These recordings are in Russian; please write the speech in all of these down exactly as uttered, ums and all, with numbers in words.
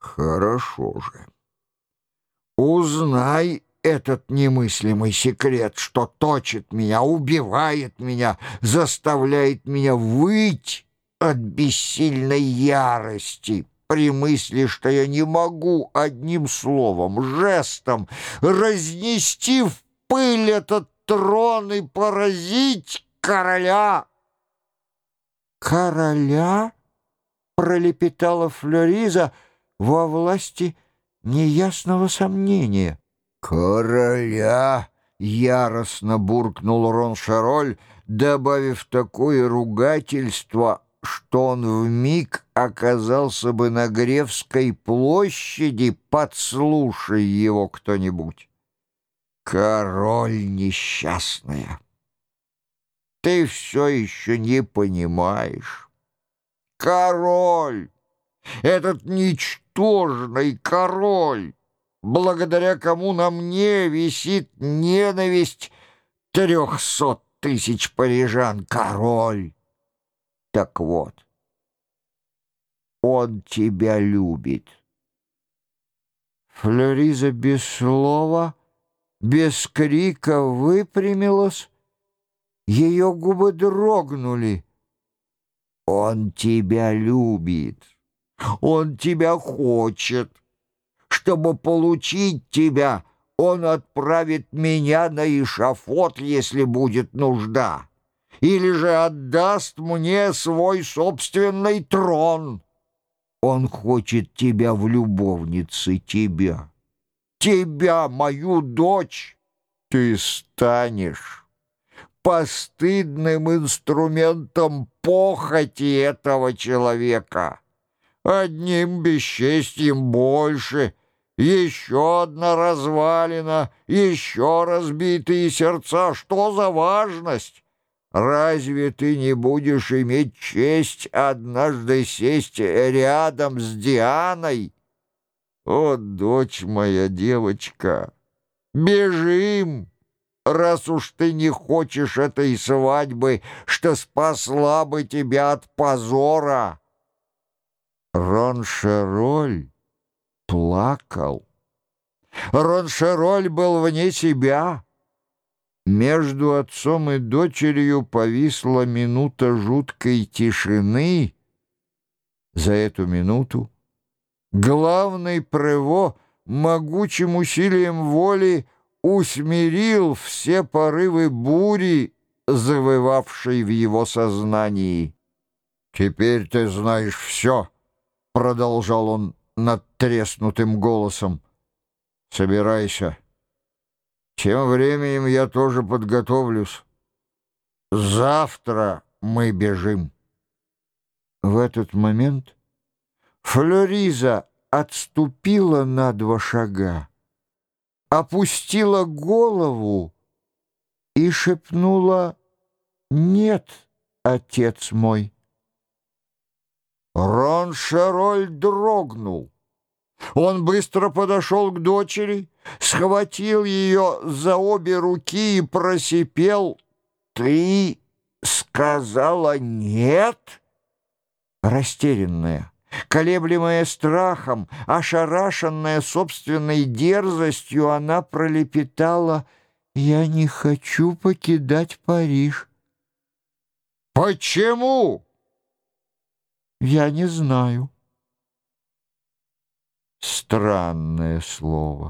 Хорошо же. Узнай этот немыслимый секрет, что точит меня, убивает меня, заставляет меня выть от бессильной ярости при мысли, что я не могу одним словом, жестом разнести в пыль этот трон и поразить короля. «Короля?» — пролепетала Флориза во власти неясного сомнения. «Короля!» — яростно буркнул Роншароль, добавив такое ругательство, что он вмиг оказался бы на Гревской площади, подслушай его кто-нибудь. «Король несчастная! Ты все еще не понимаешь. Король! Этот ничтожный король, благодаря кому на мне висит ненависть трехсот тысяч парижан. Король! Так вот, он тебя любит». Флориза без слова, без крика выпрямилась, ее губы дрогнули. «Он тебя любит, он тебя хочет. Чтобы получить тебя, он отправит меня на эшафот, если будет нужда, или же отдаст мне свой собственный трон. Он хочет тебя в любовнице, тебя, тебя, мою дочь. Ты станешь постыдным инструментом похоти этого человека. Одним бесчестьем больше, еще одна развалина, еще разбитые сердца. Что за важность? Разве ты не будешь иметь честь однажды сесть рядом с Дианой? О, дочь моя, девочка, бежим, раз уж ты не хочешь этой свадьбы, что спасла бы тебя от позора». Роншароль плакал. Роншароль был вне себя. Между отцом и дочерью повисла минута жуткой тишины. За эту минуту главный Прево могучим усилием воли усмирил все порывы бури, завывавшей в его сознании. «Теперь ты знаешь все», — продолжал он надтреснутым голосом. «Собирайся. Тем временем я тоже подготовлюсь. Завтра мы бежим». В этот момент Флориза отступила на два шага, опустила голову и шепнула: «Нет, отец мой». Роншароль дрогнул. Он быстро подошел к дочери, схватил ее за обе руки и просипел: «Ты сказала нет?» Растерянная, колеблемая страхом, ошарашенная собственной дерзостью, она пролепетала: «Я не хочу покидать Париж». «Почему?» «Я не знаю». Странное слово,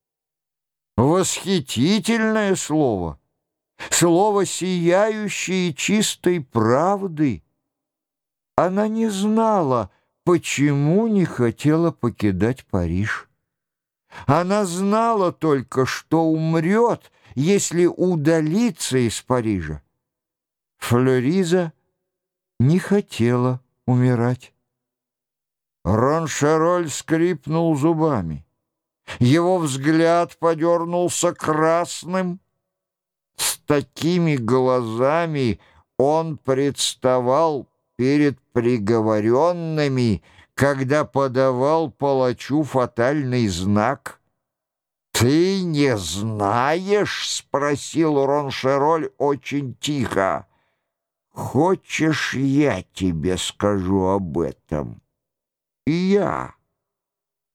восхитительное слово, слово сияющее чистой правды. Она не знала, почему не хотела покидать Париж. Она знала только, что умрет, если удалиться из Парижа. Флориза не хотела умирать. Роншароль скрипнул зубами. Его взгляд подернулся красным. С такими глазами он представал перед приговоренными, когда подавал палачу фатальный знак. «Ты не знаешь?» — спросил Роншароль очень тихо. «Хочешь, я тебе скажу об этом?» «Я».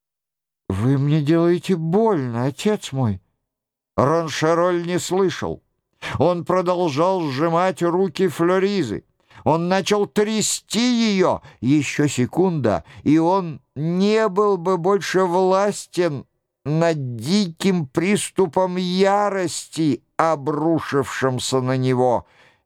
«Вы мне делаете больно, отец мой». Роншероль не слышал. Он продолжал сжимать руки Флоризы. Он начал трясти ее. Еще секунда, и он не был бы больше властен над диким приступом ярости, обрушившимся на него.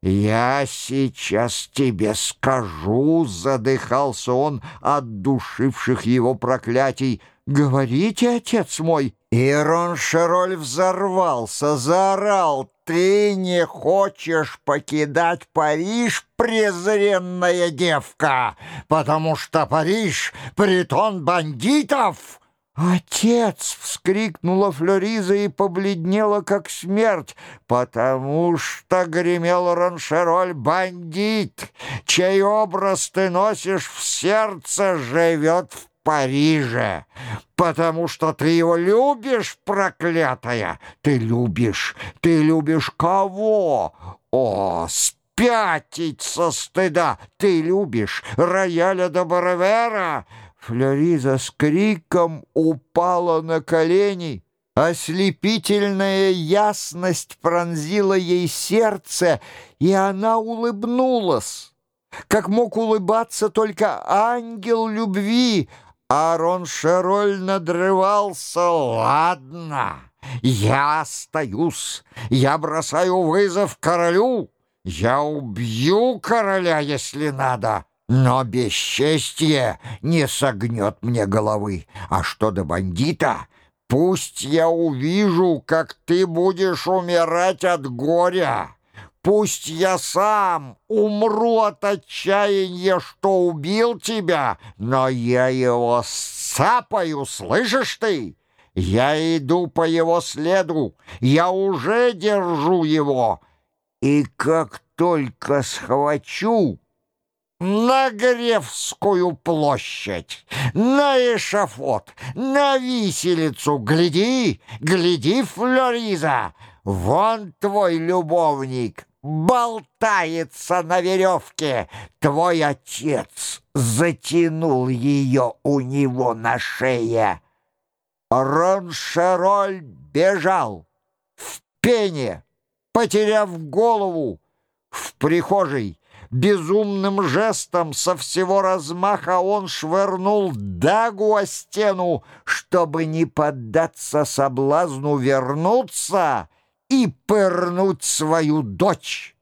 «Я сейчас тебе скажу», — задыхался он от душивших его проклятий. «Говорите, отец мой». И Роншероль взорвался, заорал: «Ты не хочешь покидать Париж, презренная девка, потому что Париж — притон бандитов!» «Отец!» — вскрикнула Флориза и побледнела, как смерть, «потому что, — гремел Роншероль, — бандит, чей образ ты носишь в сердце, живет в Париже, потому что ты его любишь, проклятая! Ты любишь, ты любишь кого? О, спятить со стыда! Ты любишь Рояля де Баревера!» Флориза с криком упала на колени. Ослепительная ясность пронзила ей сердце, и она улыбнулась, как мог улыбаться только ангел любви. А Роншероль надрывался: «Ладно, я остаюсь, я бросаю вызов королю, я убью короля, если надо». Но бесчестье не согнет мне головы. А что до бандита, пусть я увижу, как ты будешь умирать от горя. Пусть я сам умру от отчаяния, что убил тебя, но я его сцапаю, слышишь ты? Я иду по его следу, я уже держу его. И как только схвачу, на Гревскую площадь, на эшафот, на виселицу. Гляди, гляди, Флориза, вон твой любовник болтается на веревке. Твой отец затянул ее у него на шее». Роншероль бежал в пене, потеряв голову. В прихожей безумным жестом со всего размаха он швырнул дагу о стену, чтобы не поддаться соблазну вернуться и пырнуть свою дочь.